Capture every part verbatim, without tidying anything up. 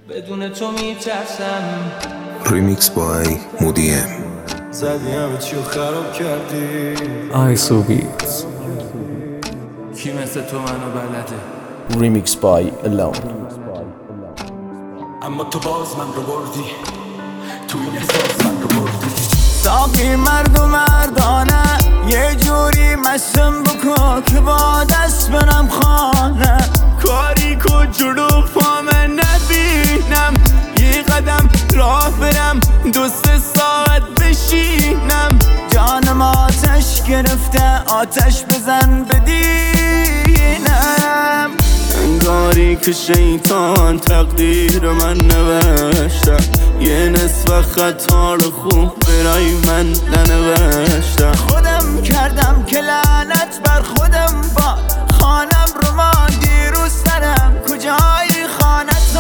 بدون تو میترسم. ریمیکس بای مودیم. زدی همه چیو خراب کردی. آیسو بیتس. کی مثل تو منو بلده؟ ریمیکس بای الون. اما تو باز من رو بردی، تو این احساس من رو بردی. ساقی مرد و مردانه یه جوری مسم بکن که با دست برم خانه. کاری کو جلو پامه نبینم، یه قدم راه برم دو سه ساعت بشینم. جانم آتش گرفته آتش بزن بدینم. انگاری که شیطان تقدیر من نوشته، یه نصف خطا رو خوب برای من ننوشته. خودم کردم که لعنت بر خودم با خانم رو ما دیروز سرم کجای خانت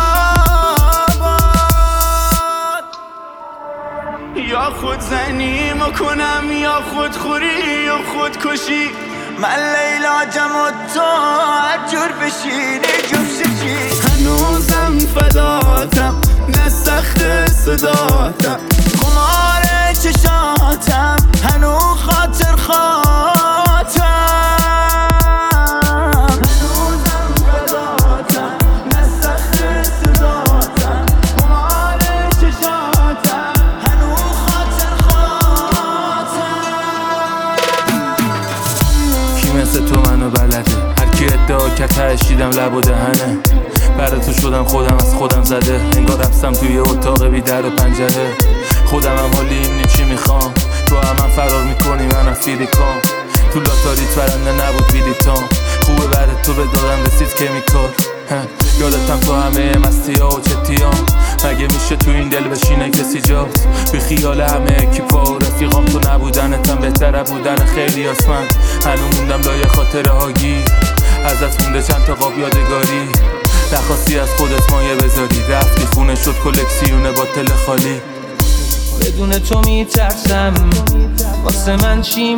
آباد. یا خود زنی کنم یا خود خوری یا خود کشی. من لیلا جم و تو هر جور بشینی جفششی. هنوزم فداتم نه سخت صداتم، خمار چشاتم هنو خاطر خاطم. هنوزم فداتم نه سخت صداتم، خمار چشاتم هنو خاطر خاطم. کی مثل تو منو بلده؟ هر کی ادعا کرد تشیدم لب و دهنه. برای تو شدم خودم از خودم زده، انگار رفتم توی اتاق بی در و پنجره. خودم هم حالی این چی میخوام، تو هم, هم فرار میکنی من از فیلیکام. تو لاتاریت برنده نبود بیلیتام، خوبه برای تو به دادم رسید کمیکال. یادتم تو همه مستی ها و چتیام، مگه میشه تو این دل بشینه کسی جاست؟ بی خیال همه اکیپا و رفیقام، تو نبودنتم بهتره بودن خیلی آسمن. هنو موندم لای خاطره هاگی، ازت مونده چند تا قاب یادگاری. نخواستی از خودت مایه بذاری، رفتی خونه شد کلکسیون باطل خالی. بدون تو میترسم واسه من چی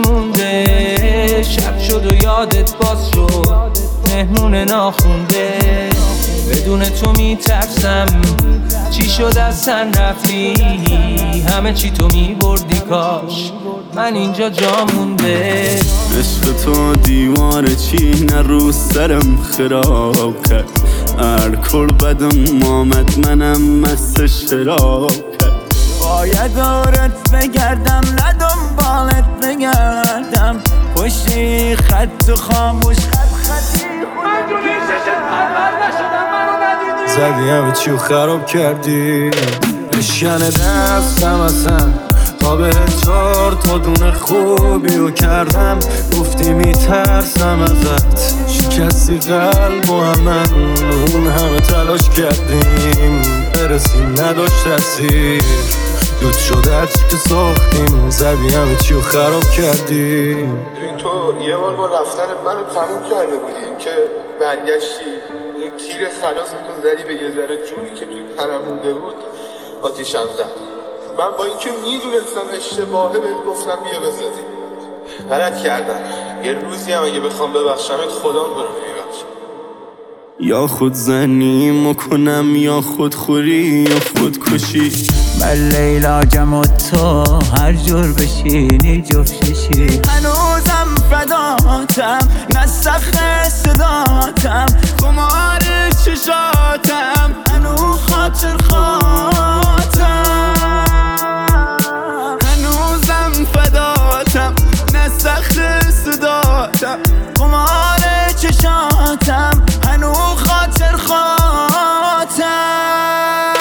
مونده؟ شب شد و یادت باز شد مهمون ناخونده. بدون تو میترسم چی شد از سن رفتی، همه چی تو میبردی کاش من اینجا جا مونده. عشق تو دیوار چی نه رو سرم خراب کرد. الکل بدم آمد منم مست شراب کرد. باید دارت بگردم نه دنبالت بگردم، پشتی خط و خاموش خط خطی. من تو نیستشت پرور نشدم منو ندیدی. زدی همه چیو خراب کردی. اشکن دستم اصلا تا به چار تا دونه خوبیو کردم. گفتی میترسم ازت، شکستی قلب و همه اون همه تلاش کردیم برسیم نداشت تاثیر. دود شده هرچی که ساختیم، زدی همه چیو خراب کردی. تو یه بار با رفتن منو تموم کرده بودی که برگشتی این تیر خلاص تو زدی به یه ذره جونی که توی تنم مونده بود آتیشم زد. من با اینکه میدونستم اشتباهه بهت گفتم بیا بزدی، غلط کردم. یه روزی هم اگه بخوام ببخشمت خدا برو میبخشم. یا خود زنی مکنم یا خود خوری یا خود کشی. من لیلا جم و تو هر جور بشینی جفششی. هنوزم فداتم نه سخت صداتم، خمار چشاتم هنو خاطر خاطم. هنوزم فداتم نه سخت صداتم، خمار چشاتم هنو خاطر خاطم.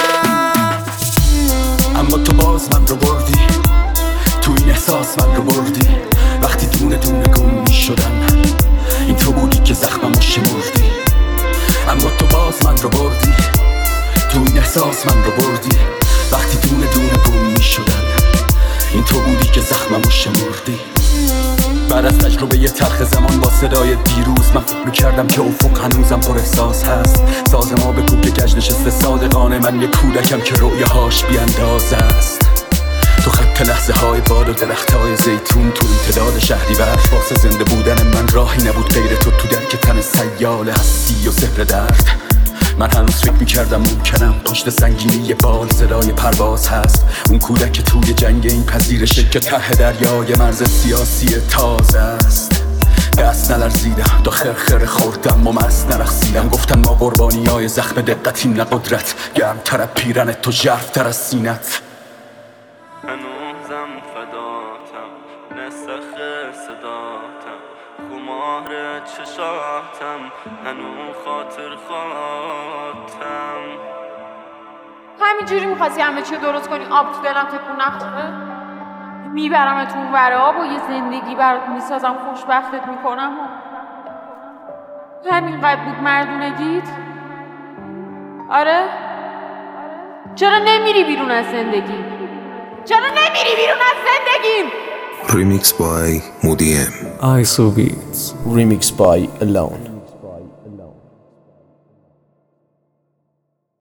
اما تو باز من رو بردی، تو این احساس من رو بردی. وقتی دونه دونه گم می شدم این تو بودی که زخممو شمردی. اما تو باز من رو بردی، تو این احساس من رو بردی. وقتی دونه دونه گم می شدم این تو بودی که زخممو شمردی. بعد از تجربه یه تلخ زمان با صدای دیروز، من فکر میکردم که افق هنوزم پر احساس هست. ساز ما به کوک گشت نشسته صادقانه، من یه کودکم که رؤیاهاش بیانداز است. تو خط لحظه های باد و درخت های زیتون، تو امتداد شهری برش واسه زنده بودن من راهی نبود غیر تو. تو درک تن سیال هستی و سحر درد من هنوز فکر میکردم ممکنم پشت سنگینی بال صدای پرواز هست. اون کودک که توی جنگ این پذیرشه که ته دریای مرز سیاسی تازه است. دست نلرزیدم تا خرخره خوردم و مست نرخصیدم. گفتن ما قربانی های زخم دقتیم نه قدرت. گرمتر از پیرنت تو ژرف‌تر از سینت. هنوزم فداتم نسخ صداتم خمار چشاتم هنوز خاطر خاطم. همینجوری میخواستی همه چی درست کنی آب تو دلم تکون نخوره؟ میبرمت اون ور آب و یه زندگی برات میسازم خوشبختت میکنم و همینقدر بود مردونگیت؟ آره؟ چرا نمیری بیرون از زندگی؟ چرا نمیری بیرون از زندگیم؟ Remix by Moody M. I S O Beats. Remixed by Alone.